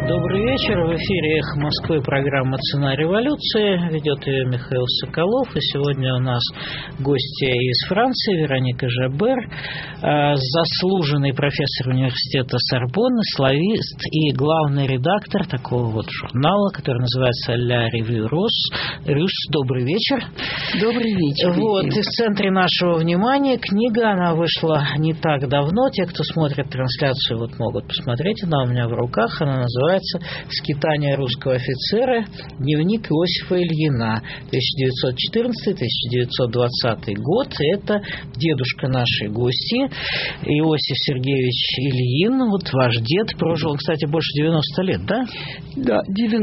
Добрый вечер. В эфире «Эхо Москвы» программа «Цена революции». Ведет ее Михаил Соколов. И сегодня у нас гостья из Франции Вероника Жабер, заслуженный профессор университета Сорбонны, славист и главный редактор такого вот журнала, который называется «La Revue Russe». Добрый вечер. Добрый вечер. Вот, и в центре нашего внимания книга, она вышла не так давно. Те, кто смотрит трансляцию, вот могут посмотреть. Она у меня в руках. Она называется «Скитания русского офицера. Дневник Иосифа Ильина. 1914-1920 год». Это дедушка нашей гости Иосиф Сергеевич Ильин. Вот ваш дед прожил, он, кстати, больше 90 лет, да? Да,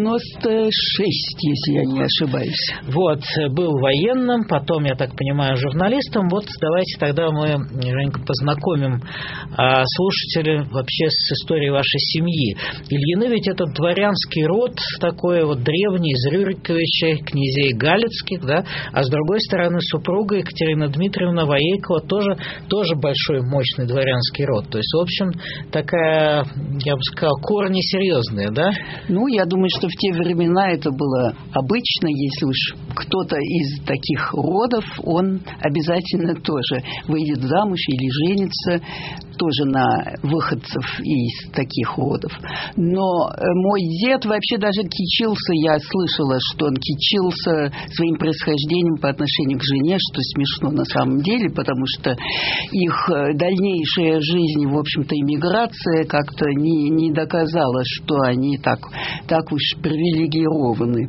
96, если я не ошибаюсь. Вот, был военным, потом, я так понимаю, журналистом. Вот давайте тогда мы, Женька, познакомим слушателей вообще с историей вашей семьи. Ильины ведь это дворянский род, такой вот древний, из Рюриковичей, князей Галицких, да, а с другой стороны супруга Екатерина Дмитриевна Воейкова тоже большой, мощный дворянский род. То есть, в общем, такая, я бы сказал, корни серьезные, да? Ну, я думаю, что в те времена это было обычно, если уж кто-то из таких родов, он обязательно тоже выйдет замуж или женится тоже на выходцев из таких родов. Но мой дед вообще даже кичился, я слышала, что он кичился своим происхождением по отношению к жене, что смешно на самом деле, потому что их дальнейшая жизнь, в общем-то, иммиграция как-то не доказала, что они так уж привилегированы.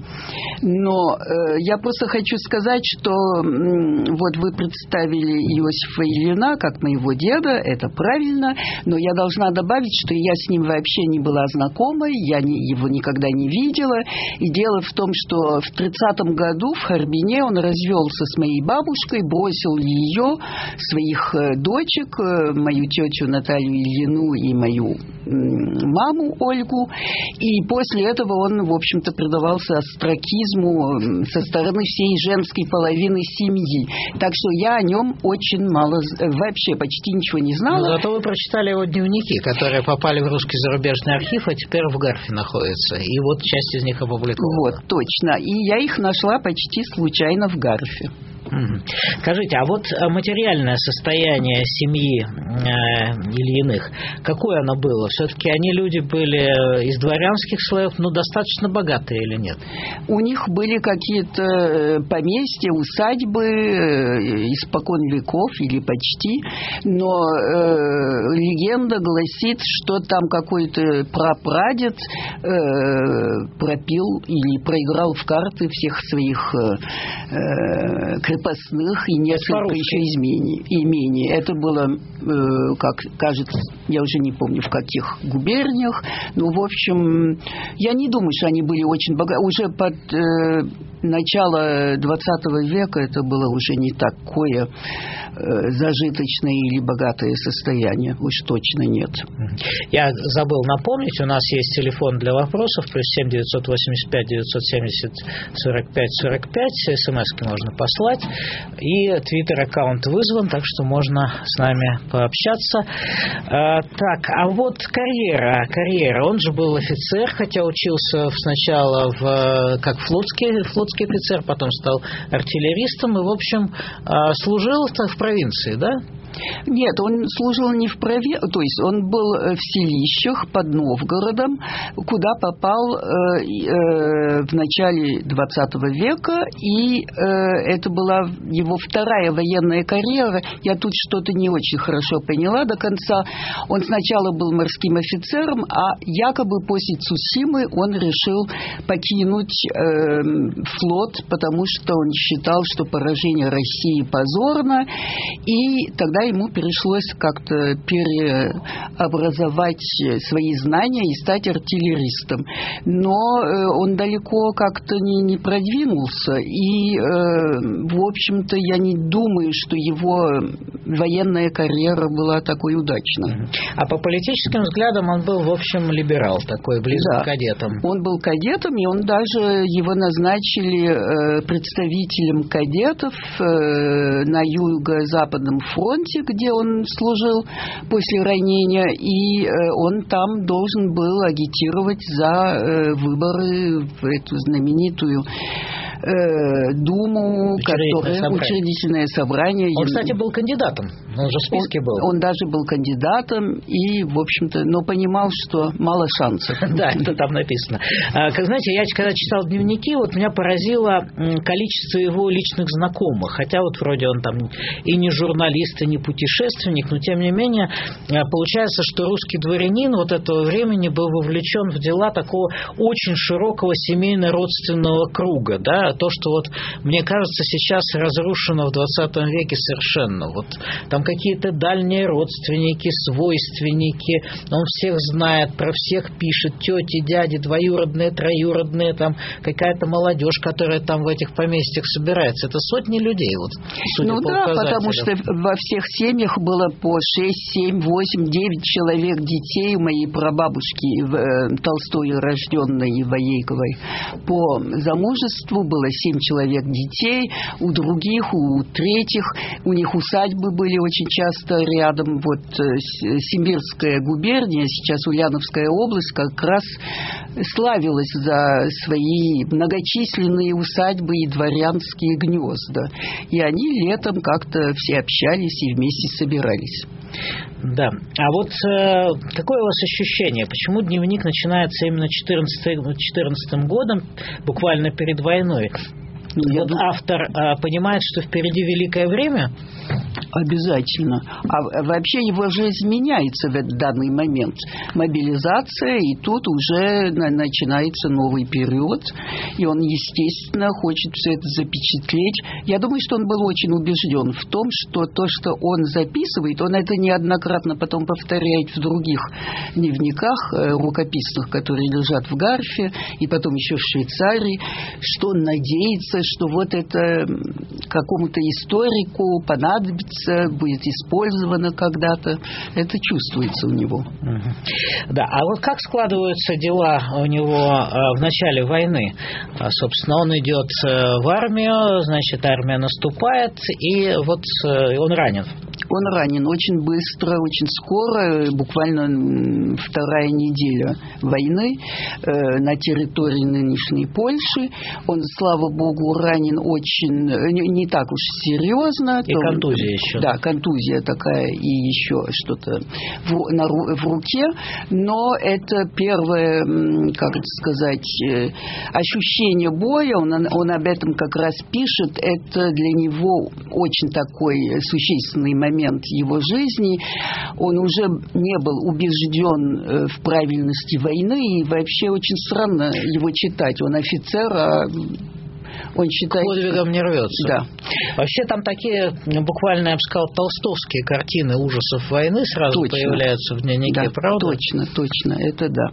Но я просто хочу сказать, что вот вы представили Иосифа Ильина как моего деда, это правильно, но я должна добавить, что я с ним вообще не была знакома, я его никогда не видела. И дело в том, что в 30-м году в Харбине он развелся с моей бабушкой, бросил ее, своих дочек, мою тетю Наталью Ильину и мою маму Ольгу. И после этого он, в общем-то, предавался остракизму со стороны всей женской половины семьи. Так что я о нем очень мало, вообще почти ничего не знала. Но зато вы прочитали его дневники, которые попали в русский зарубежный архив, а теперь в Гарфе находятся. И вот часть из них опубликована. Вот, точно. И я их нашла почти случайно в Гарфе. Скажите, а вот материальное состояние семьи Ильиных, какое оно было? Все-таки они люди были из дворянских слоев, но достаточно богатые или нет? У них были какие-то поместья, усадьбы испокон веков или почти, но легенда гласит, что там какой-то прапрадед пропил или проиграл в карты всех своих крепостных и несколько еще имений. Это было, как кажется, я уже не помню, в каких губерниях, но, в общем, я не думаю, что они были очень богаты. Уже под начало 20 века это было уже не такое зажиточное или богатое состояние. Уж точно нет. Я забыл напомнить, у нас есть телефон для вопросов, +7 985 970 45 45, смс-ки можно послать, и твиттер-аккаунт вызван, так что можно с нами пообщаться. Так, а вот карьера. Он же был офицер, хотя учился сначала как флотский офицер, потом стал артиллеристом и, в общем, служил в провинции, да? Нет, он служил не в провинции, то есть он был в селищах под Новгородом, куда попал в начале 20 века, и это была его вторая военная карьера. Я тут что-то не очень хорошо поняла до конца. Он сначала был морским офицером, а якобы после Цусимы он решил покинуть флот, потому что он считал, что поражение России позорно, и тогда ему пришлось как-то переобразовать свои знания и стать артиллеристом. Но он далеко как-то не продвинулся, и, в общем-то, я не думаю, что его военная карьера была такой удачной. А по политическим взглядам он был, в общем, либерал, такой близкий к кадетам. Он был кадетом, и он даже его назначили представителем кадетов на юго-западном фронте, фронте, где он служил после ранения, и он там должен был агитировать за выборы в эту знаменитую Думу, учредительное собрание. Он, кстати, был кандидатом, он же в списке был. Он даже был кандидатом и, в общем-то, но понимал, что мало шансов. Да, это там написано. Как знаете, я когда читал дневники, вот меня поразило количество его личных знакомых. Хотя вот вроде он там и не журналист, и не путешественник, но тем не менее получается, что русский дворянин вот этого времени был вовлечен в дела такого очень широкого семейно-родственного круга, да, то, что вот, мне кажется, сейчас разрушено в 20 веке совершенно. Вот там какие-то дальние родственники, свойственники, он всех знает, про всех пишет, тети, дяди, двоюродные, троюродные, там какая-то молодежь, которая там в этих поместьях собирается. Это сотни людей, вот, судя по указателям. Потому что во всех семьях было по 6, 7, 8, 9 человек детей у моей прабабушки Толстой рожденной Воейковой. По замужеству было 7 человек детей, у других, у третьих, у них усадьбы были очень часто рядом. Вот Симбирская губерния, сейчас Ульяновская область, как раз славилась за свои многочисленные усадьбы и дворянские гнезда. И они летом как-то все общались и вместе собирались. Да. А вот какое у вас ощущение? Почему дневник начинается именно 14 годом, буквально перед войной? Вот автор понимает, что впереди великое время? Обязательно. А вообще его жизнь меняется в этот данный момент. Мобилизация, и тут уже начинается новый период, и он, естественно, хочет все это запечатлеть. Я думаю, что он был очень убежден в том, что то, что он записывает, он это неоднократно потом повторяет в других дневниках рукописных, которые лежат в Гарфе, и потом еще в Швейцарии, что он надеется, что вот это какому-то историку понадобится, будет использовано когда-то. Это чувствуется у него. Да, а вот как складываются дела у него в начале войны? Собственно, он идет в армию, значит, армия наступает, и вот он ранен. Он ранен очень быстро, очень скоро, буквально вторая неделя войны на территории нынешней Польши. Он, слава богу, ранен очень, не так уж серьезно. И контузия еще. Да, контузия такая и еще что-то в руке. Но это первое, как это сказать, ощущение боя, он об этом как раз пишет. Это для него очень такой существенный момент его жизни. Он уже не был убежден в правильности войны, и вообще очень странно его читать. Он офицер, а он считает... К подвигам не рвется. Да. Вообще там такие, буквально, я бы сказал, толстовские картины ужасов войны сразу появляются в дневнике, да, правда? Точно, это да.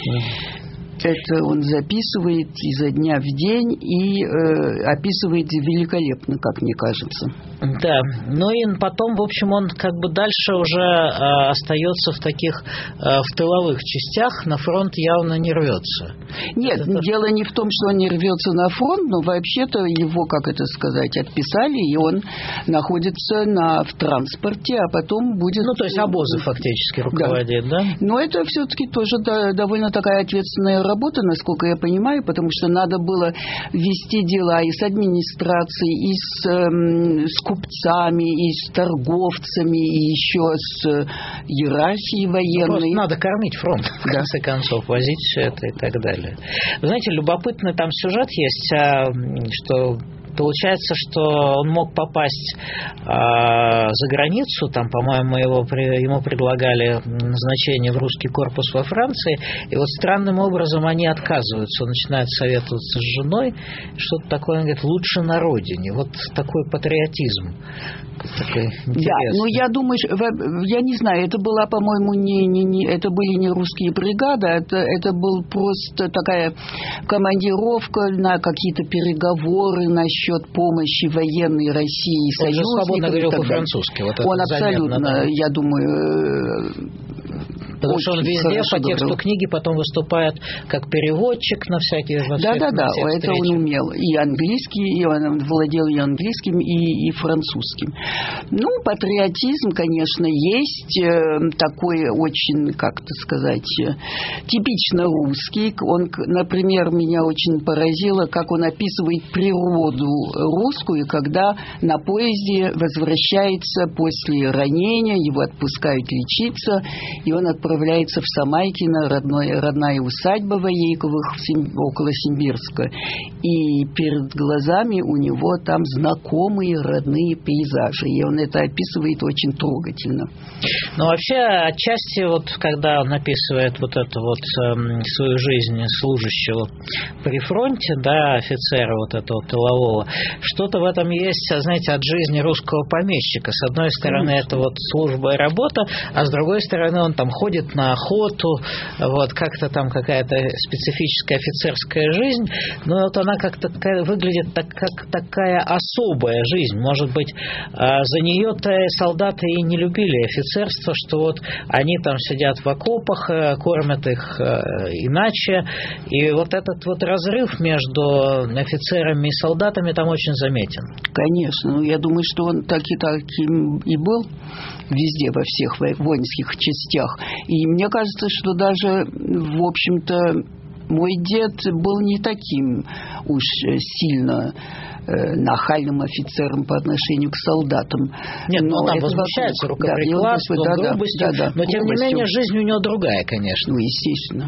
Это он записывает изо дня в день и описывает великолепно, как мне кажется. Да, ну и потом, в общем, он как бы дальше уже остается в таких в тыловых частях, на фронт явно не рвется. Нет, дело не в том, что он не рвется на фронт, но вообще-то его, как это сказать, отписали, и он находится в транспорте, а потом будет... Ну, то есть обозы фактически руководит, да? Но это все-таки тоже довольно такая ответственная работа, насколько я понимаю, потому что надо было вести дела и с администрацией, и с купцами, и с торговцами, и еще с иерархией военной. Просто надо кормить фронт, в конце концов, возить все это и так далее. Вы знаете, любопытный там сюжет есть, что... Получается, что он мог попасть за границу, там, по-моему, ему предлагали назначение в русский корпус во Франции, и вот странным образом они отказываются. Он начинает советоваться с женой, что-то такое, он говорит, лучше на родине. Вот такой патриотизм. Такой да, ну я думаю, я не знаю, это была, по-моему, это были не русские бригады, это был просто такая командировка на какие-то переговоры насчет счет помощи военной России и союзникам. Он же свободно говорил по-французски. Вот он абсолютно, да. Я думаю... Потому что он везде по тексту книги потом выступает как переводчик на всякие... Да, это он умел. И английский, и он владел и английским, и французским. Ну, патриотизм, конечно, есть. Такой очень, как-то сказать, типично русский. Он, например, меня очень поразило, как он описывает природу русскую, когда на поезде возвращается после ранения, его отпускают лечиться, и он отправляется в Самайкино, родная усадьба Воейковых около Симбирска. И перед глазами у него там знакомые родные пейзажи. И он это описывает очень трогательно. Но вообще, отчасти, вот, когда он описывает вот эту вот свою жизнь служащего при фронте, да, офицера вот этого тылового, что-то в этом есть, знаете, от жизни русского помещика. С одной стороны, это вот служба и работа, а с другой стороны, он там ходит на охоту, вот, как-то там какая-то специфическая офицерская жизнь, но вот она как-то выглядит как такая особая жизнь. Может быть, за нее-то солдаты и не любили офицерство, что вот они там сидят в окопах, кормят их иначе, и вот этот вот разрыв между офицерами и солдатами там очень заметен. Конечно, я думаю, что он таким и был везде, во всех воинских частях. И мне кажется, что даже, в общем-то, мой дед был не таким уж сильно нахальным офицером по отношению к солдатам. Нет, но он там возмущается рукоприкладством, грубостью, но тем не менее жизнь у него другая, конечно. Ну, естественно.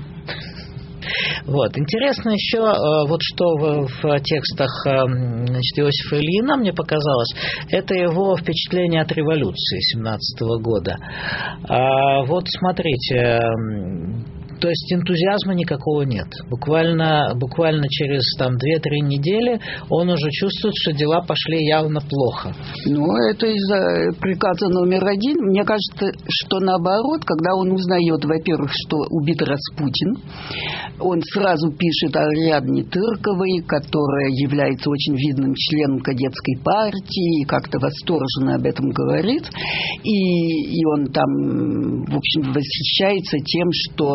Вот. Интересно еще, вот что в текстах, значит, Иосифа Ильина мне показалось, это его впечатление от революции 17 года. Вот смотрите, то есть энтузиазма никакого нет. Буквально через там 2-3 недели он уже чувствует, что дела пошли явно плохо. Ну, это из-за приказа номер 1. Мне кажется, что наоборот, когда он узнает, во-первых, что убит Распутин, он сразу пишет о Ариадне Тырковой, которая является очень видным членом кадетской партии, и как-то восторженно об этом говорит. И он там, в общем, восхищается тем, что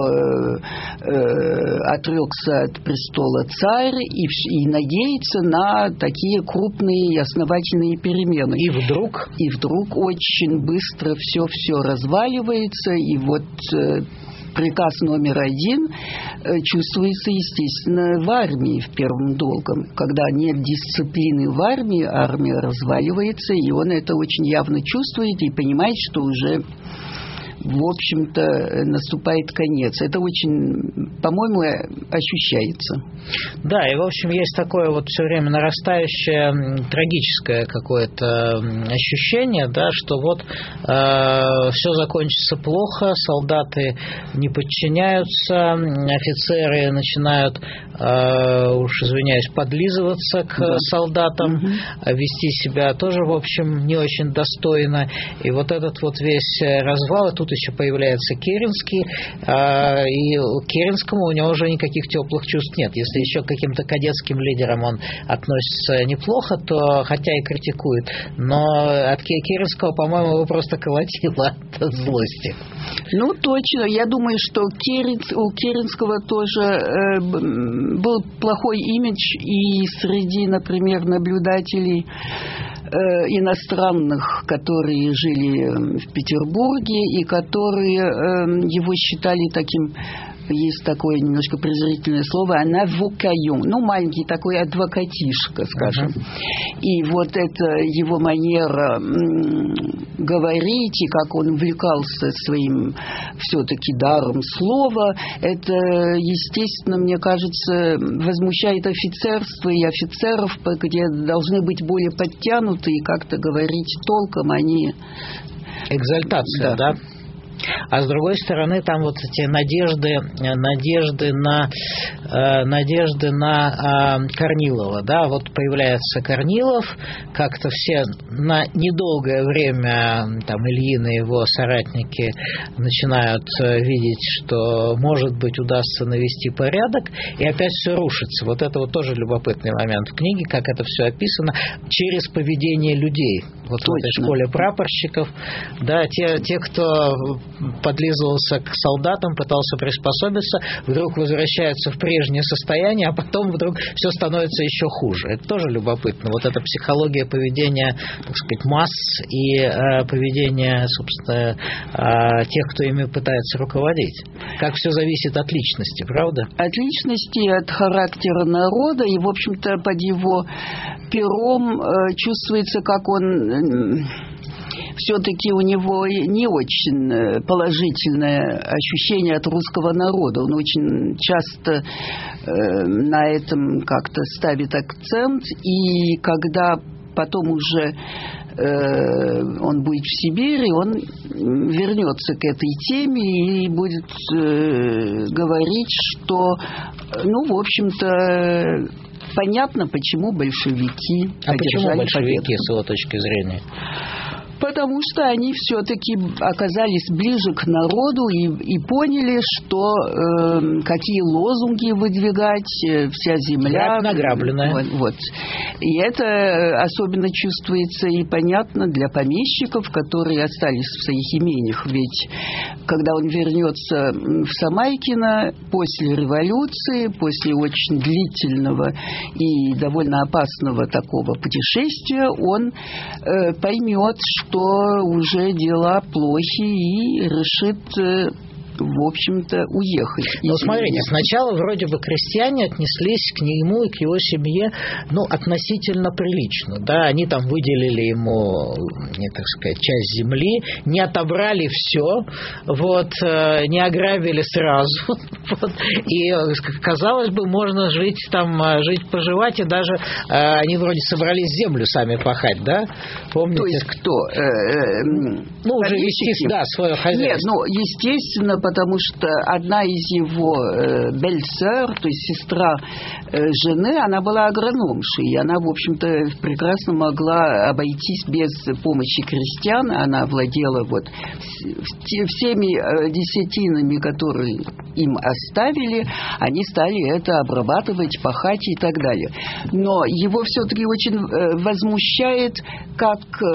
отрекся от престола царь и надеется на такие крупные и основательные перемены. И вдруг очень быстро все разваливается, и вот приказ номер 1 чувствуется, естественно, в армии в первом долгом. Когда нет дисциплины в армии, армия разваливается, и он это очень явно чувствует и понимает, что уже, в общем-то, наступает конец. Это очень, по-моему, ощущается. Да, и, в общем, есть такое вот все время нарастающее трагическое какое-то ощущение, да, что вот все закончится плохо, солдаты не подчиняются, офицеры начинают, уж извиняюсь, подлизываться к солдатам, вести себя тоже, в общем, не очень достойно. И вот этот вот весь развал, и тут еще появляется Керенский, и Керенскому у него уже никаких теплых чувств нет. Если еще к каким-то кадетским лидерам он относится неплохо, то хотя и критикует, но от Керенского, по-моему, его просто колотило от злости. Ну, точно. Я думаю, что у Керенского тоже был плохой имидж и среди, например, наблюдателей иностранных, которые жили в Петербурге и которые его считали таким, есть такое немножко презрительное слово, «анавокайон», ну, маленький такой адвокатишка, скажем. И вот это его манера говорить, и как он увлекался своим все-таки даром слова, это, естественно, мне кажется, возмущает офицерство и офицеров, где должны быть более подтянуты и как-то говорить толком, они... Экзальтация, да? А с другой стороны, там вот эти надежды на Корнилова, да, вот появляется Корнилов, как-то все на недолгое время, там, Ильин и его соратники начинают видеть, что, может быть, удастся навести порядок, и опять все рушится. Вот это вот тоже любопытный момент в книге, как это все описано через поведение людей. Вот в этой школе прапорщиков, да, те, кто подлизывался к солдатам, пытался приспособиться, вдруг возвращаются в прежнее состояние, а потом вдруг все становится еще хуже. Это тоже любопытно. Вот эта психология поведения, так сказать, масс и поведение, собственно, тех, кто ими пытается руководить. Как все зависит от личности, правда? От личности, от характера народа, и, в общем-то, под его пером чувствуется, как он... Все-таки у него не очень положительное ощущение от русского народа. Он очень часто на этом как-то ставит акцент. И когда потом уже он будет в Сибири, он вернется к этой теме и будет говорить, что, ну, в общем-то, понятно, почему большевики одержали победу. А почему большевики, с его точки зрения? Потому что они все-таки оказались ближе к народу и поняли, что какие лозунги выдвигать, вся земля награбленная. Вот. И это особенно чувствуется и понятно для помещиков, которые остались в своих имениях. Ведь когда он вернется в Самайкино после революции, после очень длительного и довольно опасного такого путешествия, он поймет, что уже дела плохи, и решит, в общем-то, уехать. Но смотрите, сначала вроде бы крестьяне отнеслись к нему и к его семье, ну, относительно прилично, да, они там выделили ему, так сказать, часть земли, не отобрали все, вот, не ограбили сразу, вот, и, казалось бы, можно жить там, поживать, и даже они вроде собрались землю сами пахать, да, помните? То есть кто? Ну, уже вести, да, свое хозяйство. Нет, ну, естественно, потому что одна из его бельсер, то есть сестра жены, она была агрономшей, и она, в общем-то, прекрасно могла обойтись без помощи крестьян. Она владела вот всеми десятинами, которые им оставили, они стали это обрабатывать, пахать и так далее. Но его все-таки очень возмущает, как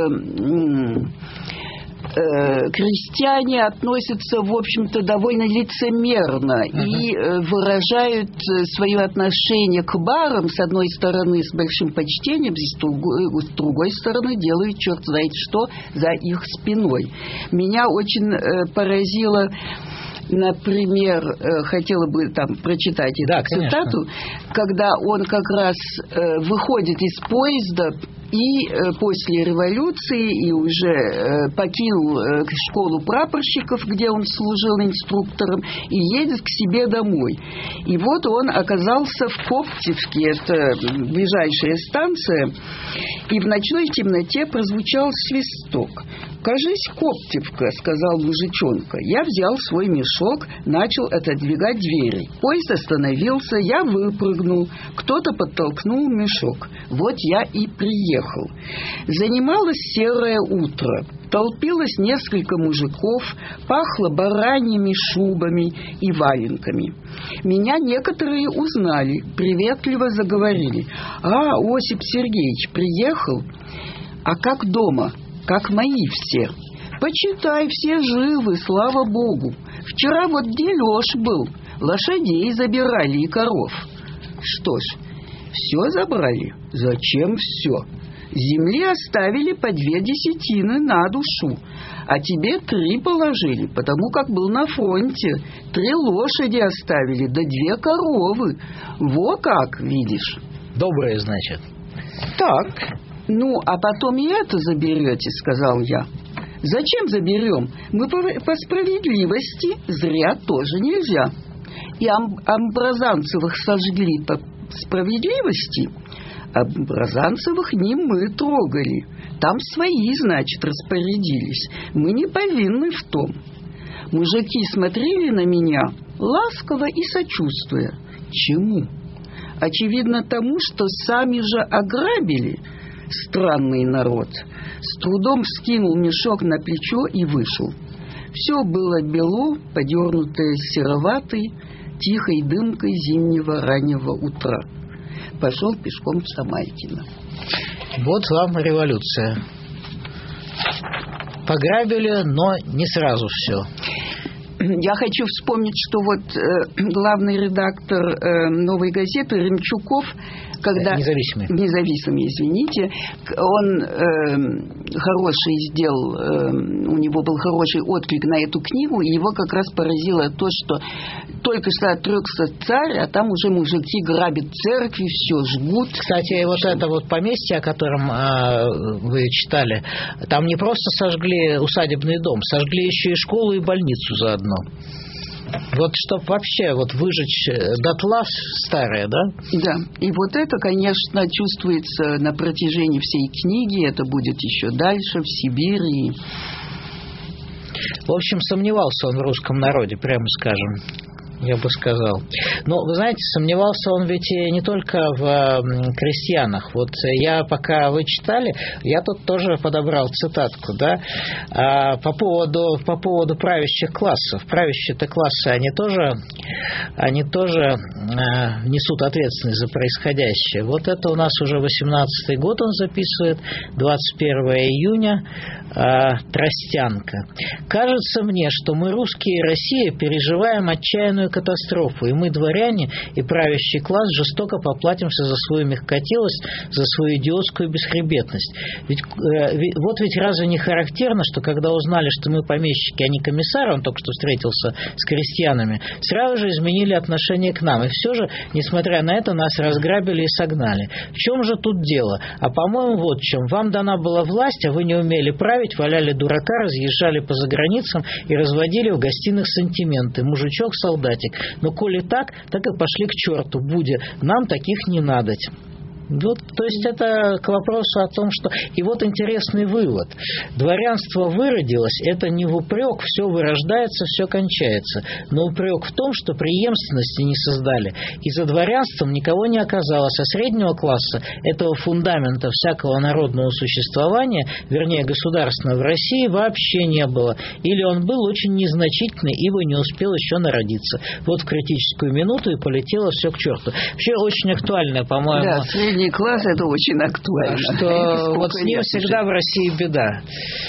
крестьяне относятся, в общем-то, довольно лицемерно и выражают свое отношение к барам, с одной стороны, с большим почтением, с другой стороны, делают черт знает что за их спиной. Меня очень поразило, например, хотела бы там прочитать эту цитату, когда он как раз выходит из поезда и после революции и уже покинул школу прапорщиков, где он служил инструктором, и едет к себе домой. И вот он оказался в Коптевке, это ближайшая станция, и в ночной темноте прозвучал свисток. «Кажись, Коптевка», — сказал мужичонка. Я взял свой мешок, начал отодвигать двери. Поезд остановился, я выпрыгнул. Кто-то подтолкнул мешок. Вот я и приехал. Занималось серое утро. Толпилось несколько мужиков, пахло бараньими шубами и валенками. Меня некоторые узнали, приветливо заговорили. «А, Осип Сергеевич, приехал? А как дома? Как мои все? Почитай, все живы, слава Богу. Вчера вот дележ был, лошадей забирали и коров». Что ж, все забрали? Зачем все? Земли оставили по 2 десятины на душу, а тебе 3 положили, потому как был на фронте. 3 лошади оставили, да 2 коровы. Во как, видишь. Добрые, значит. Так. «Ну, а потом и это заберете», — сказал я. «Зачем заберем? Мы по справедливости, зря тоже нельзя. И Амбразанцевых сожгли по справедливости. Амбразанцевых не мы трогали. Там свои, значит, распорядились. Мы не повинны в том. Мужики смотрели на меня ласково и сочувствуя. Чему? Очевидно тому, что сами же ограбили странный народ. С трудом скинул мешок на плечо и вышел. Все было бело, подернутое сероватой, тихой дымкой зимнего раннего утра. Пошел пешком в Самайкино. Вот вам революция. Пограбили, но не сразу все. Я хочу вспомнить, что вот главный редактор «Новой газеты» Ремчуков, когда... Независимый, извините. Он хороший сделал, у него был хороший отклик на эту книгу, и его как раз поразило то, что только что отрекся царь, а там уже мужики грабят церкви, все жгут. Кстати, вот это вот поместье, о котором вы читали, там не просто сожгли усадебный дом, сожгли еще и школу и больницу заодно. Вот чтобы вообще вот выжечь дотла старое, да? Да. И вот это, конечно, чувствуется на протяжении всей книги. Это будет еще дальше, в Сибири. В общем, сомневался он в русском народе, прямо скажем. Я бы сказал. Но, вы знаете, сомневался он ведь и не только в крестьянах. Вот я, пока вы читали, я тут тоже подобрал цитатку, да, по поводу правящих классов. Правящие-то классы, они тоже несут ответственность за происходящее. Вот это у нас уже 18-й год он записывает, 21 июня, Тростянка. «Кажется мне, что мы, русские и Россия, переживаем отчаянную катастрофу, и мы, дворяне и правящий класс, жестоко поплатимся за свою мягкотелость, за свою идиотскую бесхребетность. Ведь разве не характерно, что когда узнали, что мы помещики, а не комиссары, он только что встретился с крестьянами, сразу же изменили отношение к нам, и все же, несмотря на это, нас разграбили и согнали. В чем же тут дело? А по-моему, вот в чем. Вам дана была власть, а вы не умели править, валяли дурака, разъезжали по заграницам и разводили в гостиных сантименты. Мужичок-солдатик. Но коли так и пошли к черту, Будя. Нам таких не надоть». Вот, то есть это к вопросу о том, что... И вот интересный вывод. Дворянство выродилось, это не в упрек, все вырождается, все кончается. Но упрек в том, что преемственности не создали. И за дворянством никого не оказалось, а среднего класса, этого фундамента всякого народного существования, вернее государственного, в России вообще не было. Или он был очень незначительный, ибо не успел еще народиться. Вот в критическую минуту и полетело все к черту. Вообще очень актуальное, по-моему... Да, средний класс — это очень актуально. Что вот с ним всегда в России беда.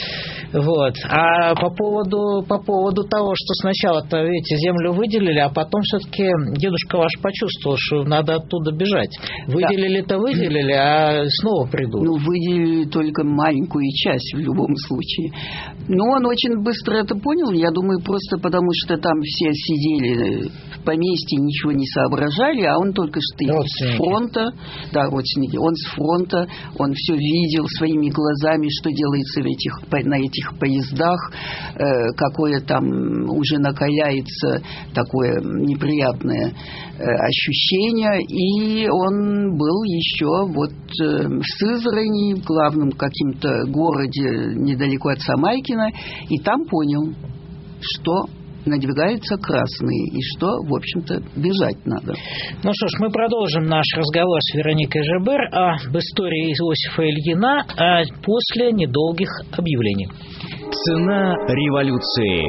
Вот. А по поводу того, что сначала-то, видите, землю выделили, а потом все-таки дедушка ваш почувствовал, что надо оттуда бежать. Выделили-то выделили, а снова придут. Ну, выделили только маленькую часть в любом случае. Но он очень быстро это понял, я думаю, просто потому что там все сидели в поместье, ничего не соображали, а он только что с фронта, да, родственники, он с фронта, он все видел своими глазами, что делается на этих поездах, какое там уже накаляется такое неприятное ощущение, и он был еще вот в Сызрани, в главном каким-то городе недалеко от Самайкина, и там понял, что надвигаются красные, и что, в общем-то, бежать надо. Ну что ж, мы продолжим наш разговор с Вероникой Жебер об истории Иосифа Ильина после недолгих объявлений. Цена революции.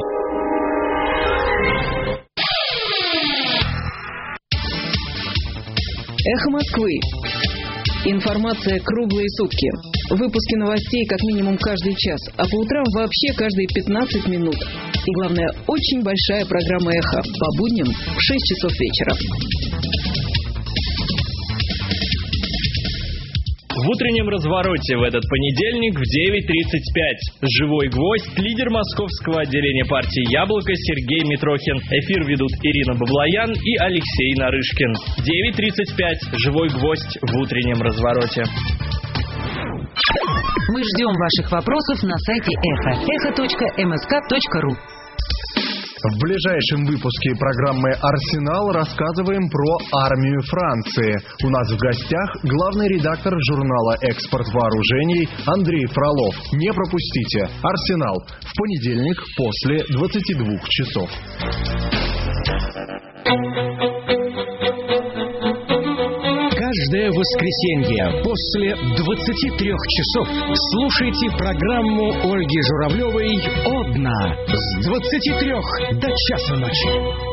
Эхо Москвы. Информация круглые сутки. Выпуски новостей как минимум каждый час, а по утрам вообще каждые 15 минут. И главное, очень большая программа «Эхо» по будням в 6 часов вечера. В утреннем развороте в этот понедельник в 9:35. Живой гвоздь, лидер московского отделения партии «Яблоко» Сергей Митрохин. Эфир ведут Ирина Баблоян и Алексей Нарышкин. 9:35. Живой гвоздь в утреннем развороте. Мы ждем ваших вопросов на сайте Эхо. echo.msk.ru. В ближайшем выпуске программы «Арсенал» рассказываем про армию Франции. У нас в гостях главный редактор журнала «Экспорт вооружений» Андрей Фролов. Не пропустите «Арсенал» в понедельник после 22 часов. Каждое воскресенье после 23 часов слушайте программу Ольги Журавлевой «Одна» с 23 до часа ночи.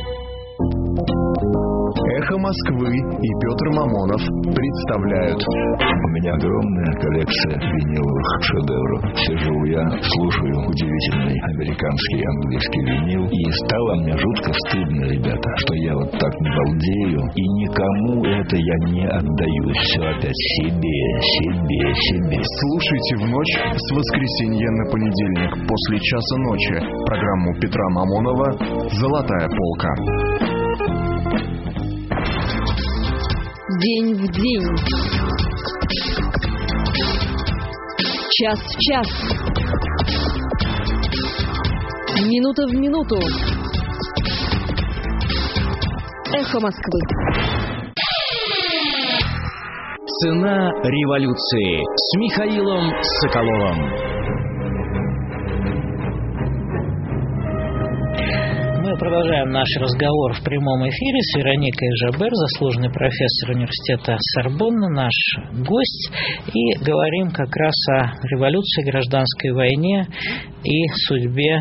«Эхо Москвы» и Петр Мамонов представляют. У меня огромная коллекция виниловых шедевров. Сижу я, слушаю удивительный американский и английский винил, и стало мне жутко стыдно, ребята, что я вот так балдею, и никому это я не отдаю. Все опять себе. Слушайте в ночь с воскресенья на понедельник после часа ночи программу Петра Мамонова «Золотая полка». День в день. Час в час. Минута в минуту. Эхо Москвы. Цена революции с Михаилом Соколовым. Мы продолжаем наш разговор в прямом эфире с Вероникой Жабер, заслуженный профессор университета Сорбонна, наш гость, и говорим как раз о революции, гражданской войне и судьбе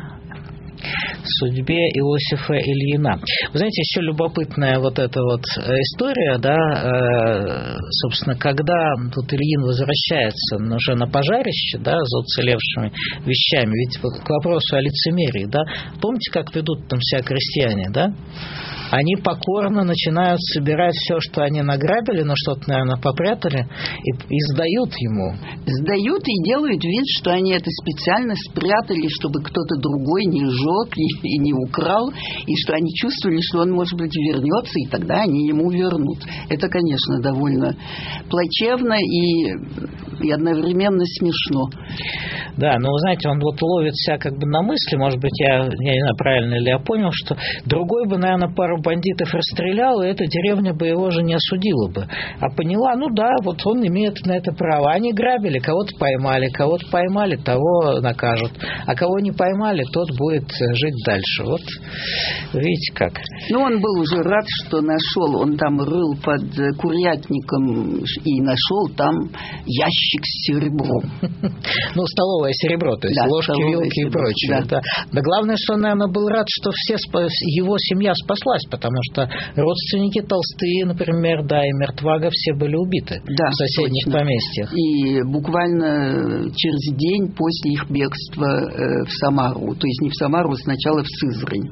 Иосифа Ильина. Вы знаете, еще любопытная вот эта вот история, да, собственно, когда тут Ильин возвращается уже на пожарище, да, за уцелевшими вещами, ведь вот к вопросу о лицемерии, да, помните, как ведут там себя крестьяне, да? Они покорно начинают собирать все, что они награбили, но что-то, наверное, попрятали, и сдают ему. Сдают и делают вид, что они это специально спрятали, чтобы кто-то другой не сжег и не украл, и что они чувствовали, что он, может быть, вернется, и тогда они ему вернут. Это, конечно, довольно плачевно и одновременно смешно. Да, но вы знаете, он вот ловит себя как бы на мысли, может быть, я не знаю, правильно ли я понял, что другой бы, наверное, пару бандитов расстрелял, и эта деревня бы его же не осудила бы. А поняла, ну да, вот он имеет на это право. Они грабили, кого-то поймали, того накажут. А кого не поймали, тот будет жить дальше. Вот видите как. Ну, он был уже рад, что нашел, он там рыл под курятником и нашел там ящик с серебром. Ну, столовое серебро, то есть ложки, вилки и прочее. Да, главное, что он, наверное, был рад, что его семья спаслась, потому что родственники Толстые, например, да, и Мертвага все были убиты в соседних поместьях. И буквально через день после их бегства в Самару, то есть не в Самару, а сначала в Сызрань.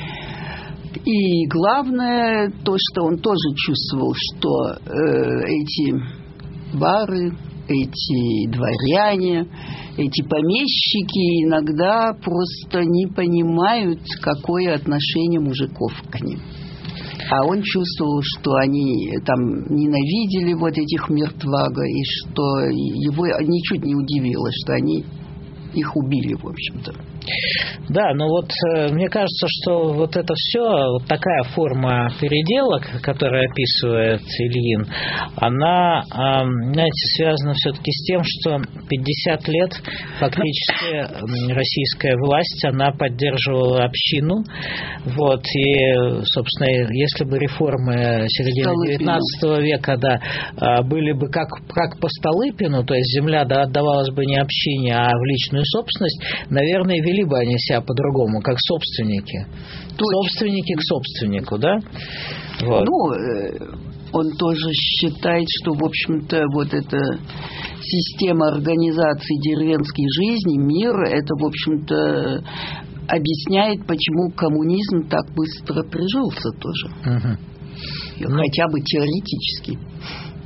И главное, то, что он тоже чувствовал, что эти бары, эти дворяне, эти помещики иногда просто не понимают, какое отношение мужиков к ним. А он чувствовал, что они там ненавидели вот этих Мертвага, и что его ничуть не удивило, что они их убили, в общем-то. Да, но вот мне кажется, что вот это все, вот такая форма переделок, которую описывает Ильин, она, знаете, связана все-таки с тем, что 50 лет фактически российская власть, она поддерживала общину, вот, и, собственно, если бы реформы середины 19 века, да, были бы как по Столыпину, то есть земля, да, отдавалась бы не общине, а в личную собственность, наверное, вели бы они себя по-другому, как собственники. Собственники к собственнику, да? Вот. Ну, он тоже считает, что, в общем-то, вот эта система организации деревенской жизни, мир, это, в общем-то, объясняет, почему коммунизм так быстро прижился тоже. Хотя бы теоретически.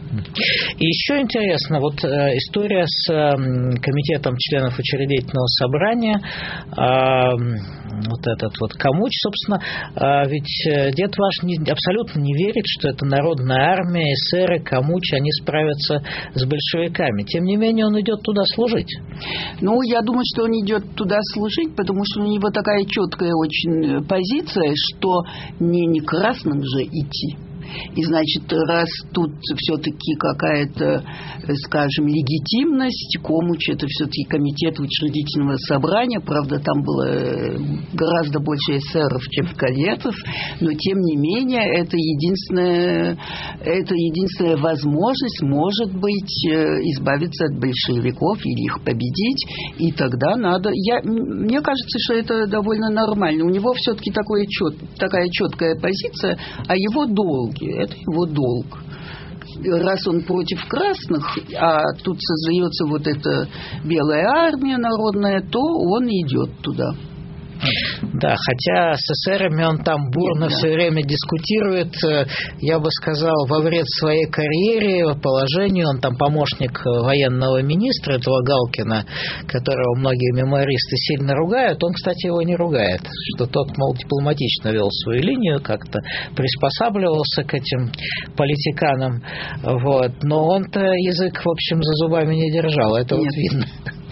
И еще интересно, вот история с комитетом членов учредительного собрания, вот этот вот Камуч, собственно, ведь дед ваш абсолютно не верит, что это народная армия, эсеры, Камуч, они справятся с большевиками. Тем не менее, он идет туда служить. Ну, я думаю, что он идет туда служить, потому что у него такая четкая очень позиция, что не красным же идти. И, значит, раз тут все-таки какая-то, скажем, легитимность, Комуч — это все-таки комитет учредительного собрания, правда, там было гораздо больше эсеров, чем кадетов, но, тем не менее, это единственная возможность, может быть, избавиться от большевиков или их победить, и тогда надо... Мне кажется, что это довольно нормально. У него все-таки такая четкая позиция, а его долг. Это его долг. Раз он против красных, а тут создается вот эта белая армия народная, то он идет туда. Да, хотя с эсерами он там бурно все время дискутирует, я бы сказал, во вред своей карьере, положению. Он там помощник военного министра, этого Галкина, которого многие мемуаристы сильно ругают. Он, кстати, его не ругает, что тот, мол, дипломатично вел свою линию, как-то приспосабливался к этим политиканам. Вот. Но он-то язык, в общем, за зубами не держал, это вот видно.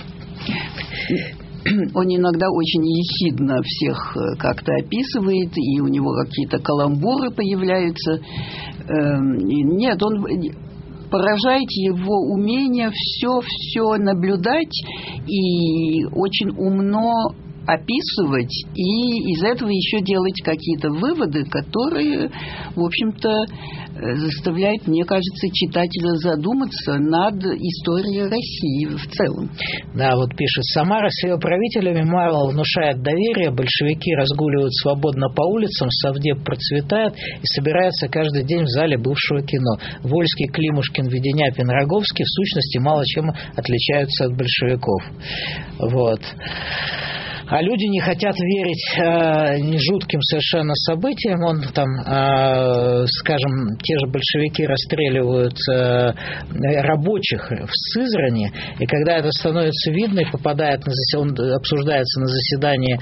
Он иногда очень ехидно всех как-то описывает, и у него какие-то каламбуры появляются. Нет, он поражает его умение все наблюдать и очень умно описывать, и из этого еще делать какие-то выводы, которые, в общем-то, заставляют, мне кажется, читателя задуматься над историей России в целом. Да, вот пишет: Самара с ее правителями мало внушает доверие, большевики разгуливают свободно по улицам, совдеп процветает и собирается каждый день в зале бывшего кино. Вольский, Климушкин, Веденяпин, Роговский в сущности мало чем отличаются от большевиков. Вот. А люди не хотят верить жутким совершенно событиям. Он там, скажем, те же большевики расстреливают рабочих в Сызрани, и когда это становится видно и попадает он обсуждается на заседании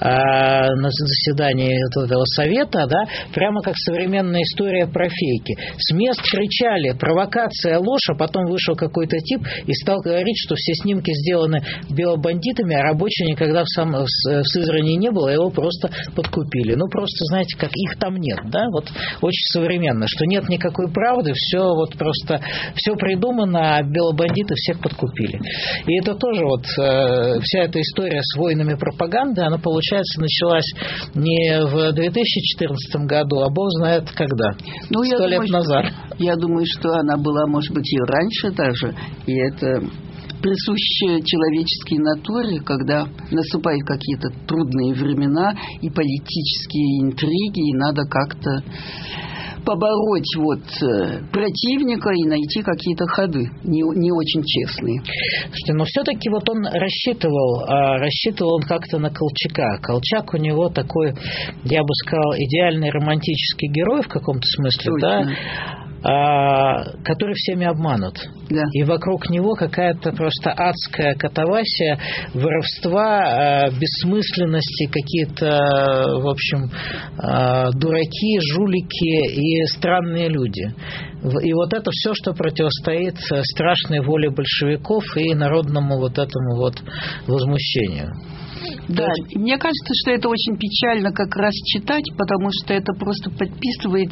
этого совета, да, прямо как современная история про фейки. С мест кричали: провокация, ложь, а потом вышел какой-то тип и стал говорить, что все снимки сделаны белобандитами, а рабочие никогда в Сызрани не было, его просто подкупили. Ну, просто, знаете, как их там нет, да, вот очень современно, что нет никакой правды, все вот просто, все придумано, а белобандиты всех подкупили. И это тоже вот вся эта история с войнами пропаганды, она, получается, началась не в 2014 году, а бог знает когда, 100 лет назад. Я думаю, что она была, может быть, и раньше даже, и это присуще человеческой натуре, когда наступают какие-то трудные времена и политические интриги, и надо как-то побороть противника и найти какие-то ходы, не очень честные. Слушайте, но все-таки вот он рассчитывал он как-то на Колчака. Колчак у него такой, я бы сказал, идеальный романтический герой в каком-то смысле, да, который всеми обманут. Да. И вокруг него какая-то просто адская катавасия, воровства, бессмысленности, какие-то, в общем, дураки, жулики и странные люди. И вот это все, что противостоит страшной воле большевиков и народному вот этому вот возмущению. Да, мне кажется, что это очень печально как раз читать, потому что это просто подписывает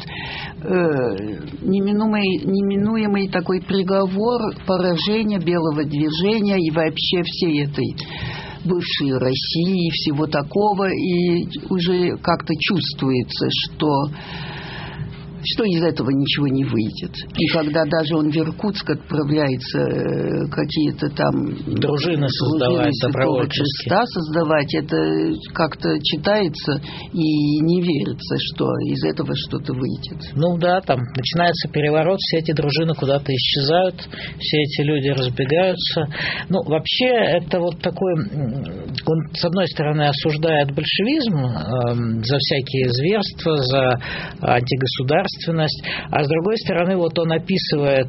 неминуемый такой приговор поражения белого движения и вообще всей этой бывшей России и всего такого, и уже как-то чувствуется, что из этого ничего не выйдет. И когда даже он в Иркутск отправляется какие-то там дружины создавать, Святого Креста создавать, это как-то читается и не верится, что из этого что-то выйдет. Ну да, там начинается переворот, все эти дружины куда-то исчезают, все эти люди разбегаются. Ну, вообще, это вот такой... Он, с одной стороны, осуждает большевизм за всякие зверства, за антигосударственность, государственность, а с другой стороны, вот он описывает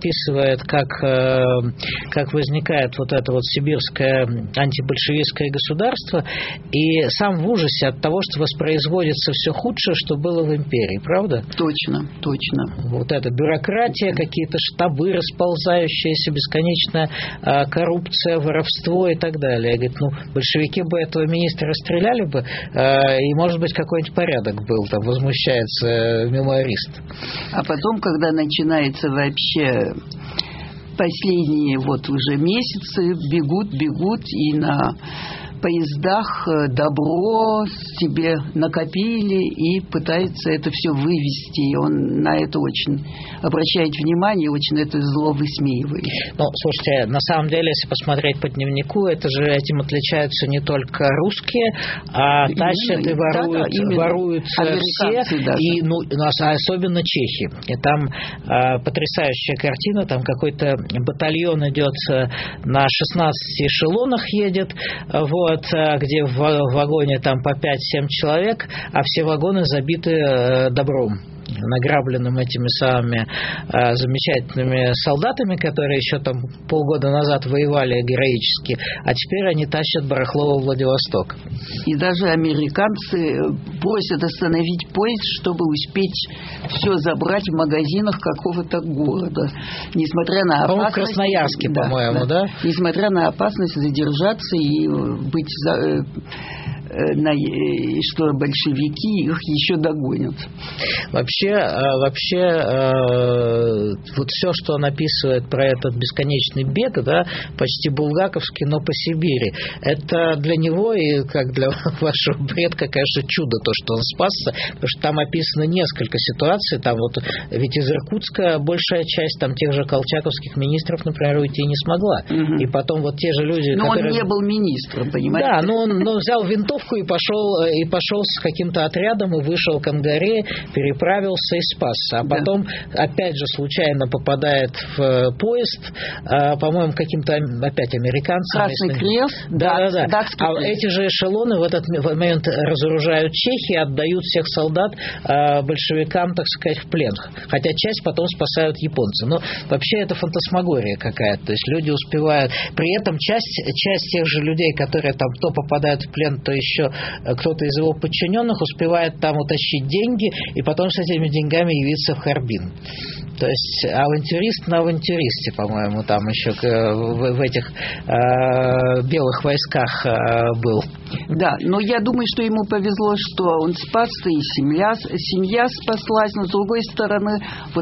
как возникает вот это вот сибирское антибольшевистское государство, и сам в ужасе от того, что воспроизводится все худшее, что было в империи, правда? Точно. Вот эта бюрократия, какие-то штабы расползающиеся, бесконечная коррупция, воровство и так далее. Говорит, большевики бы этого министра расстреляли бы, и, может быть, какой-нибудь порядок был, там возмущается мемуарист. А потом, когда начинается вообще последние вот уже месяцы, бегут, и на поездах добро себе накопили и пытаются это все вывести. И он на это очень обращает внимание, очень это зло высмеивает. Слушайте, на самом деле, если посмотреть по дневнику, этим отличаются не только русские, а тащат и воруют все, даже. И особенно чехи. И там потрясающая картина, там какой-то батальон идет на 16 эшелонах едет, где в вагоне там по 5-7 человек, а все вагоны забиты добром, награбленным этими самыми замечательными солдатами, которые еще там полгода назад воевали героически, а теперь они тащат барахло во Владивосток. И даже американцы просят остановить поезд, чтобы успеть все забрать в магазинах какого-то города. Несмотря на опасность... В Красноярске, по-моему, да? Несмотря на опасность задержаться и быть... что большевики их еще догонят. Вообще, вот все, что он описывает про этот бесконечный бег, да, почти булгаковский, но по Сибири, это для него и как для вашего предка, конечно, чудо, то, что он спасся, потому что там описано несколько ситуаций, там вот, ведь из Иркутска большая часть там тех же колчаковских министров, например, уйти не смогла. И потом вот те же люди, но которые... он не был министром, понимаете? Да, но он взял винтовку и пошел с каким-то отрядом и вышел к Ангаре, переправился и спасся. А потом, опять же, случайно попадает в поезд, по-моему, каким-то опять американцам. Красный Крест. Да. А эти же эшелоны в этот момент разоружают чехи и отдают всех солдат большевикам, так сказать, в плен. Хотя часть потом спасают японцы. Но вообще это фантасмагория какая-то. То есть люди успевают... При этом часть тех же людей, которые там то попадают в плен, то еще кто-то из его подчиненных успевает там утащить деньги и потом с этими деньгами явиться в Харбин. То есть авантюрист на авантюристе, по-моему, там еще в этих белых войсках был. Да, но я думаю, что ему повезло, что он спасся, и семья спаслась, но с другой стороны, вот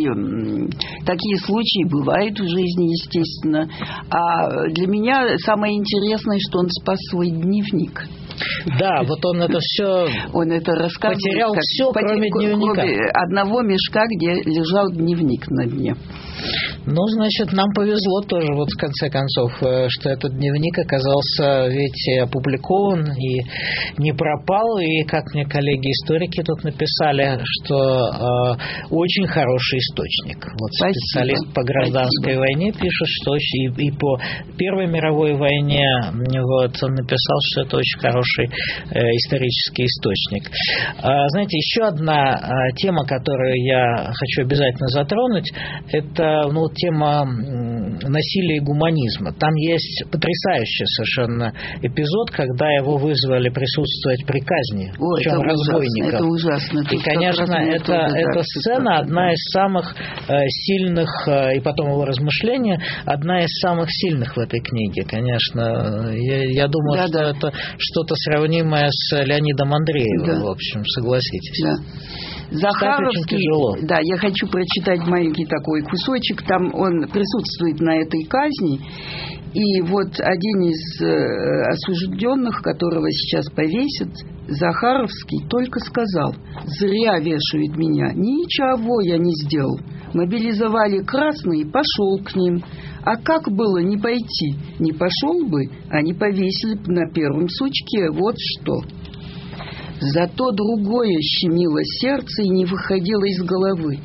такие случаи бывают в жизни, естественно. А для меня самое интересное, что он спас свой дневник. Да, вот он это все потерял все, кроме дневника. Кроме одного мешка, где лежал дневник на дне. Ну, значит, нам повезло тоже, вот в конце концов, что этот дневник оказался ведь опубликован и не пропал, и, как мне коллеги-историки тут написали, что очень хороший источник. Вот специалист по гражданской войне пишет, что и по Первой мировой войне вот, он написал, что это очень хороший исторический источник. Знаете, еще одна тема, которую я хочу обязательно затронуть, это тема насилия и гуманизма. Там есть потрясающий совершенно эпизод, когда его вызвали присутствовать при казни, причем разбойников. Это ужасно. И, конечно, эта сцена одна из самых сильных, и потом его размышления, одна из самых сильных в этой книге. Конечно, я думаю, что это что-то сравнимое с Леонидом Андреевым, в общем, согласитесь. Да. Захаровский, да, я хочу прочитать маленький такой кусочек, там он присутствует на этой казни, и вот один из осужденных, которого сейчас повесят, Захаровский, только сказал: зря вешают меня, ничего я не сделал, мобилизовали красные, пошел к ним, а как было не пойти, не пошел бы, они повесили на первом сучке, вот что. Зато другое щемило сердце и не выходило из головы.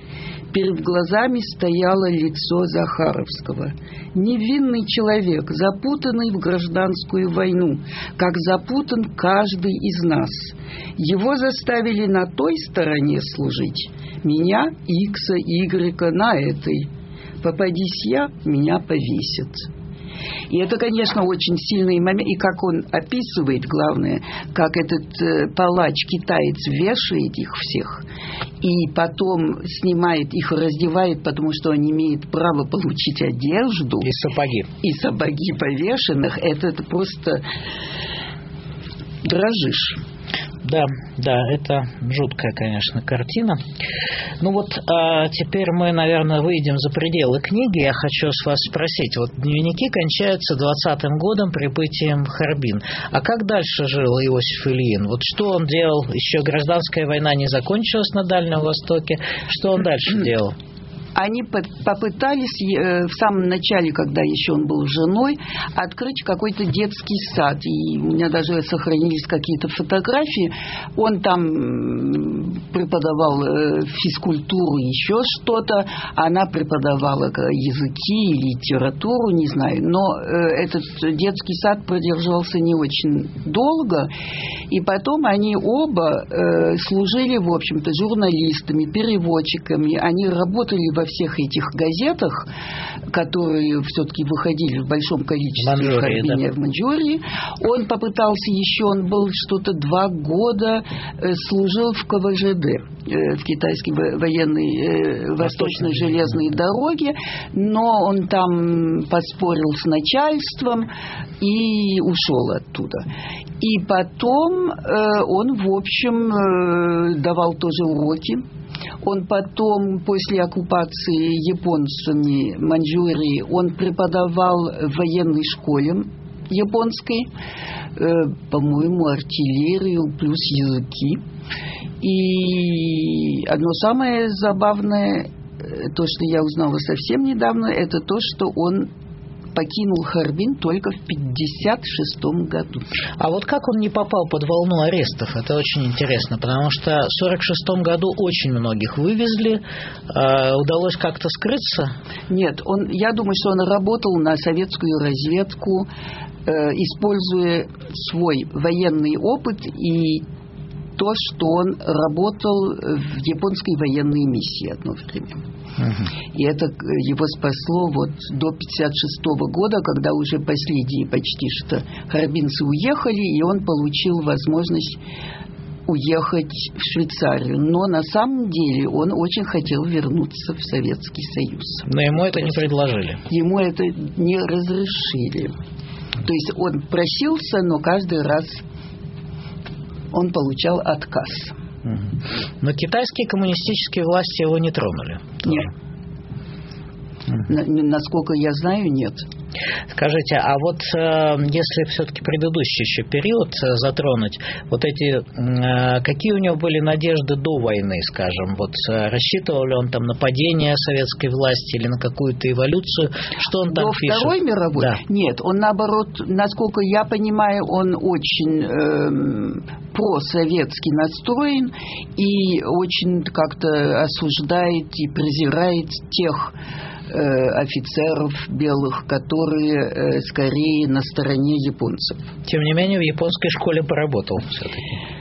Перед глазами стояло лицо Захаровского. Невинный человек, запутанный в гражданскую войну, как запутан каждый из нас. Его заставили на той стороне служить, меня, Икса, Игрека, на этой. Попадись я, меня повесят. И это, конечно, очень сильный момент. И как он описывает, главное, как этот палач-китаец вешает их всех, и потом снимает их, раздевает, потому что он имеет право получить одежду. И сапоги. И сапоги повешенных. Это просто дрожишь. Да, это жуткая, конечно, картина. Ну вот, теперь мы, наверное, выйдем за пределы книги. Я хочу с вас спросить. Вот дневники кончаются 20-м годом прибытием в Харбин. А как дальше жил Иосиф Ильин? Вот что он делал? Еще гражданская война не закончилась на Дальнем Востоке. Что он дальше делал? Они попытались в самом начале, когда еще он был женой, открыть какой-то детский сад. И у меня даже сохранились какие-то фотографии. Он там преподавал физкультуру, еще что-то. Она преподавала языки, литературу, не знаю. Но этот детский сад продержался не очень долго. И потом они оба служили, в общем-то, журналистами, переводчиками. Они работали во всех этих газетах, которые все-таки выходили в большом количестве в Харбине, в Маньчжурии. Он попытался еще, он был что-то 2 года, служил в КВЖД, в китайской военной восточной железной дороге, но он там поспорил с начальством и ушел оттуда. И потом он, в общем, давал тоже уроки. Он потом, после оккупации японцами Маньчжурии, он преподавал в военной школе японской, по-моему, артиллерию плюс языки. И одно самое забавное, то, что я узнала совсем недавно, это то, что он покинул Харбин только в 1956 году. А вот как он не попал под волну арестов? Это очень интересно, потому что в 1946 году очень многих вывезли. Удалось как-то скрыться? Нет, я думаю, что он работал на советскую разведку, используя свой военный опыт и то, что он работал в японской военной миссии одно время. И это его спасло вот до 1956 года, когда уже последние почти что харбинцы уехали, и он получил возможность уехать в Швейцарию. Но на самом деле он очень хотел вернуться в Советский Союз. Но ему это не предложили. Ему это не разрешили. То есть он просился, но каждый раз он получал отказ. Но китайские коммунистические власти его не тронули. Нет. Насколько я знаю, нет. Скажите, а вот если все-таки предыдущий еще период затронуть, вот эти, какие у него были надежды до войны, скажем, вот рассчитывал ли он там на падение советской власти или на какую-то эволюцию, что он там до пишет? Второй мировой? Да. Нет, он наоборот, насколько я понимаю, он очень просоветски настроен и очень как-то осуждает и презирает тех офицеров белых, которые скорее на стороне японцев. Тем не менее, в японской школе поработал все-таки.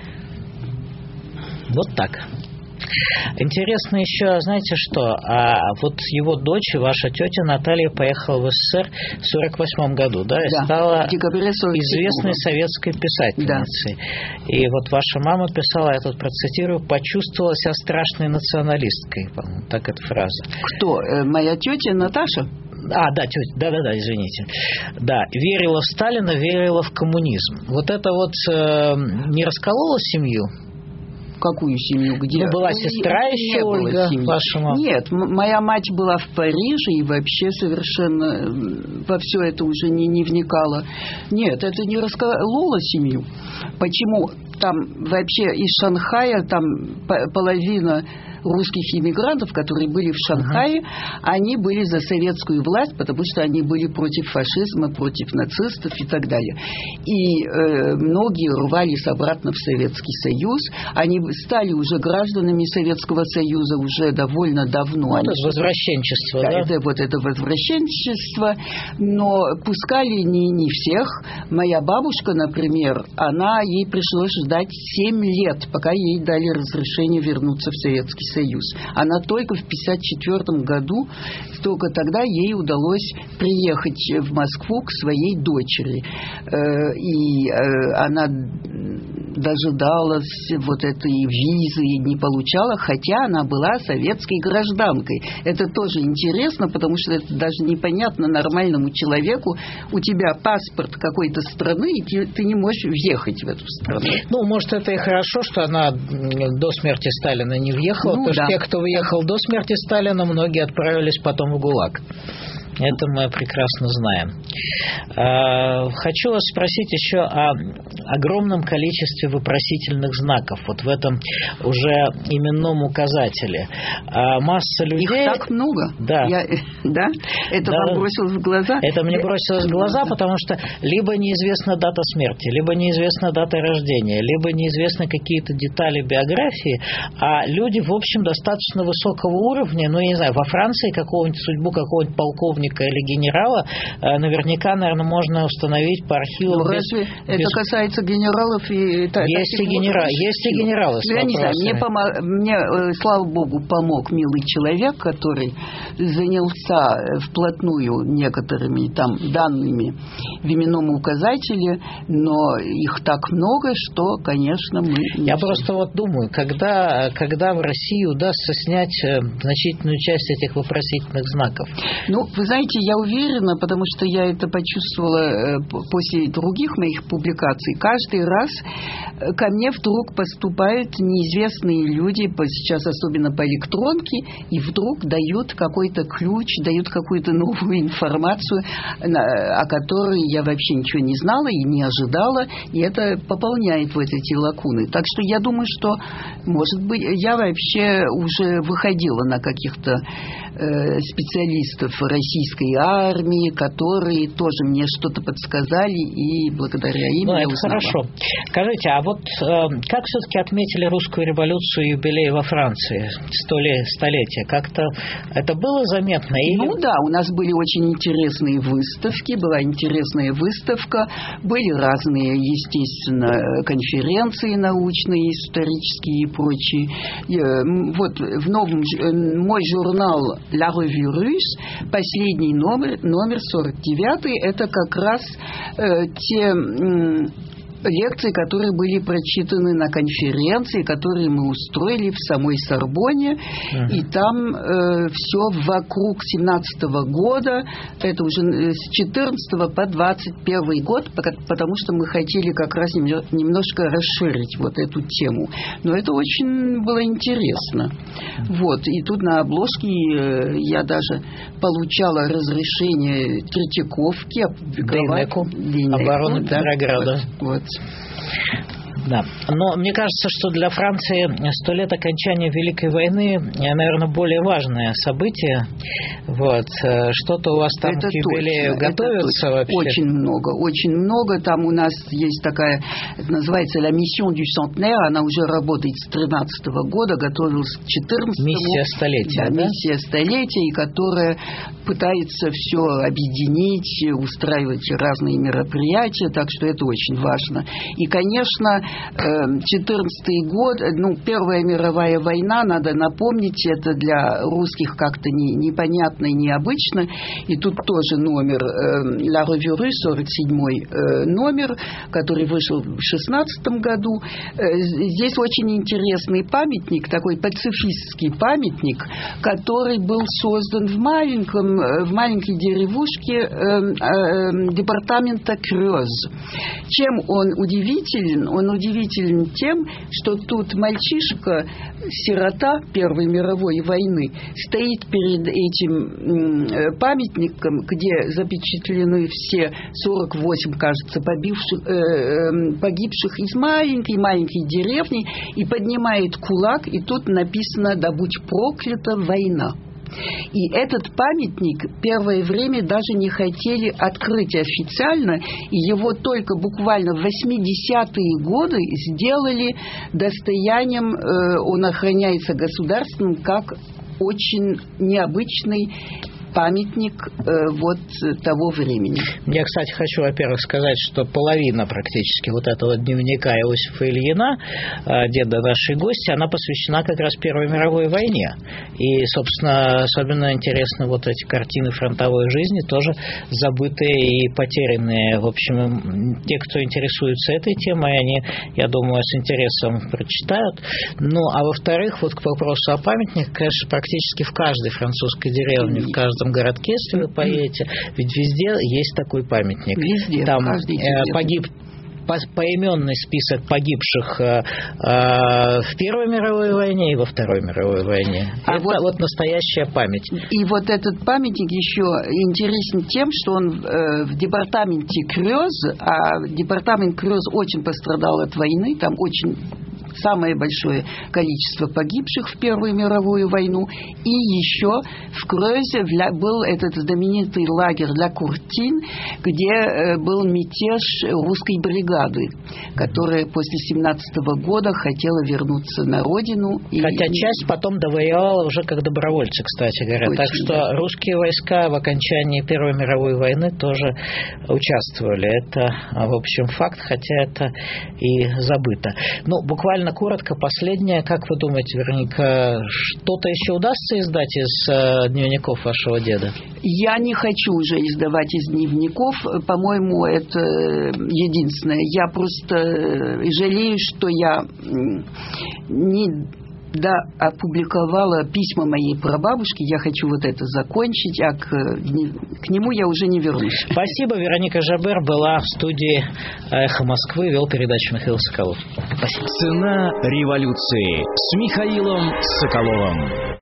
Вот так. Интересно еще, знаете что, вот его дочь, ваша тетя Наталья, поехала в СССР в 1948 году, да, и стала известной советской писательницей. Да. И вот ваша мама писала, я тут процитирую, почувствовала себя страшной националисткой, по-моему, так эта фраза. Кто? Моя тетя Наташа? Да, тетя, да, извините. Да, верила в Сталина, верила в коммунизм. Вот это вот не раскололо семью? Какую семью? Где? Ну, была сестра еще, Ольга, ваша мама? Нет, моя мать была в Париже и вообще совершенно во все это уже не вникала. Нет, это не раскололо семью. Почему? там вообще из Шанхая, там половина русских иммигрантов, которые были в Шанхае, они были за советскую власть, потому что они были против фашизма, против нацистов и так далее. И многие рвались обратно в Советский Союз. Они стали уже гражданами Советского Союза уже довольно давно. Это возвращенчество, да? Это возвращенчество. Но пускали не всех. Моя бабушка, например, ей пришлось ждать 7 лет, пока ей дали разрешение вернуться в Советский Союз. Она только в 1954 году, только тогда ей удалось приехать в Москву к своей дочери. И она дожидалась вот этой визы и не получала, хотя она была советской гражданкой. Это тоже интересно, потому что это даже непонятно нормальному человеку. У тебя паспорт какой-то страны, и ты не можешь въехать в эту страну. Может, это и хорошо, что она до смерти Сталина не въехала, потому что те, кто въехал до смерти Сталина, многие отправились потом в ГУЛАГ. Это мы прекрасно знаем. Хочу вас спросить еще о огромном количестве вопросительных знаков вот в этом уже именном указателе. Масса людей... Их так много? Да. Это вам бросилось в глаза? Это мне бросилось в глаза, потому что либо неизвестна дата смерти, либо неизвестна дата рождения, либо неизвестны какие-то детали биографии, а люди, в общем, достаточно высокого уровня, я не знаю, во Франции судьбу какого-нибудь полковника или генерала наверняка, наверное, можно установить по архивам. Разве это касается генералов и... Есть и генералы. Я не знаю, мне, слава богу, помог милый человек, который занялся вплотную некоторыми там данными в именном указателе, но их так много, что, конечно, мы... Я просто думаю, когда в России удастся снять значительную часть этих вопросительных знаков? Вы знаете, я уверена, потому что я это почувствовала после других моих публикаций. Каждый раз ко мне вдруг поступают неизвестные люди, сейчас особенно по электронке, и вдруг дают какой-то ключ, дают какую-то новую информацию, о которой я вообще ничего не знала и не ожидала, и это пополняет вот эти лакуны. Так что я думаю, что, может быть, я вообще уже выходила на каких-то специалистов российской армии, которые тоже мне что-то подсказали, и благодаря им я узнала. Хорошо. Скажите, а как все-таки отметили русскую революцию и юбилей во Франции? Столетие. Как-то это было заметно? У нас были очень интересные выставки, была интересная выставка, были разные, естественно, конференции научные, исторические и прочие. В новом мой журнал «La Revue Russe», последний номер 49, это как раз те лекции, которые были прочитаны на конференции, которые мы устроили в самой Сорбонне, и там все вокруг 17-го года, это уже с 14 по 21 год, потому что мы хотели как раз немножко расширить вот эту тему. Но это очень было интересно. И тут на обложке я даже получала разрешение Третьяковки опубликовать оборону Петрограда. Да. Но мне кажется, что для Франции 100 лет окончания Великой войны, наверное, более важное событие. Что-то у вас там это к юбилею готовится вообще? Очень много. Там у нас есть такая, это называется «La Mission du Centenaire», она уже работает с 13 года, готовилась к 14-му. Миссия столетия, да? Миссия столетия, которая пытается все объединить, устраивать разные мероприятия, так что это очень важно. И, конечно, 14-й год, Первая мировая война, надо напомнить, это для русских как-то непонятно и необычно. И тут тоже номер «La Revue Russe», 47-й номер, который вышел в 16 году. Здесь очень интересный памятник, такой пацифистский памятник, который был создан в маленькой деревушке департамента Крёз. Чем он удивителен? Он удивителен удивителен тем, что тут мальчишка-сирота Первой мировой войны стоит перед этим памятником, где запечатлены все 48, кажется, погибших из маленькой деревни, и поднимает кулак, и тут написано «Да будь проклята война». И этот памятник первое время даже не хотели открыть официально, и его только буквально в 80-е годы сделали достоянием, он охраняется государством как очень необычный памятник вот того времени. Я, кстати, хочу, во-первых, сказать, что половина практически вот этого дневника Иосифа Ильина, деда нашей гости, она посвящена как раз Первой мировой войне. И, собственно, особенно интересны вот эти картины фронтовой жизни, тоже забытые и потерянные. В общем, те, кто интересуется этой темой, они, я думаю, с интересом прочитают. Ну, а во-вторых, вот к вопросу о памятниках, конечно, практически в каждой французской деревне, в каждом городке, если вы поедете, ведь везде есть такой памятник. Везде, там поименный список погибших в Первой мировой войне и во Второй мировой войне. Это вот настоящая память. И вот этот памятник еще интересен тем, что он в департаменте Крёз, а департамент Крёз очень пострадал от войны, там очень самое большое количество погибших в Первую мировую войну. И еще в Крёзе был этот знаменитый лагерь Ла Куртин, где был мятеж русской бригады, которая после 17-го года хотела вернуться на родину. Хотя часть потом довоевала уже как добровольцы, кстати говоря. Очень, так что да. Русские войска в окончании Первой мировой войны тоже участвовали. Это, в общем, факт, хотя это и забыто. Ну, буквально коротко, последнее. Как вы думаете, Вероника, что-то еще удастся издать из дневников вашего деда? Я не хочу уже издавать из дневников. По-моему, это единственное. Я просто жалею, что я не опубликовала письма моей прабабушки. Я хочу вот это закончить, а к нему я уже не вернусь. Спасибо. Вероника Жабер была в студии «Эхо Москвы», вел передачу Михаил Соколов. Спасибо. Цена революции с Михаилом Соколовым.